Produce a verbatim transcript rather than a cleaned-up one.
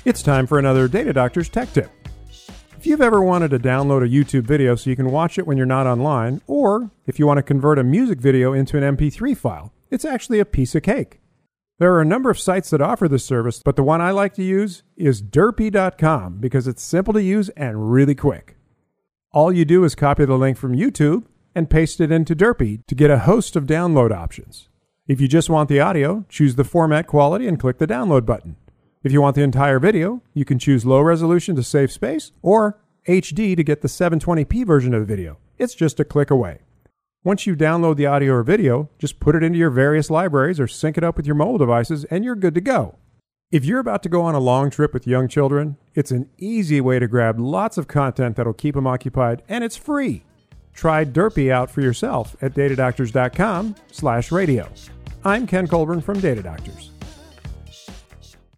It's time for another Data Doctor's Tech Tip. If you've ever wanted to download a YouTube video so you can watch it when you're not online, or if you want to convert a music video into an M P three file, it's actually a piece of cake. There are a number of sites that offer this service, but the one I like to use is derpy dot com because it's simple to use and really quick. All you do is copy the link from YouTube and paste it into Derpy to get a host of download options. If you just want the audio, choose the format quality and click the download button. If you want the entire video, you can choose low resolution to save space or H D to get the seven twenty p version of the video. It's just a click away. Once you download the audio or video, just put it into your various libraries or sync it up with your mobile devices and you're good to go. If you're about to go on a long trip with young children, it's an easy way to grab lots of content that'll keep them occupied, and it's free. Try Derpy out for yourself at datadoctors dot com slash radio. I'm Ken Colburn from Data Doctors.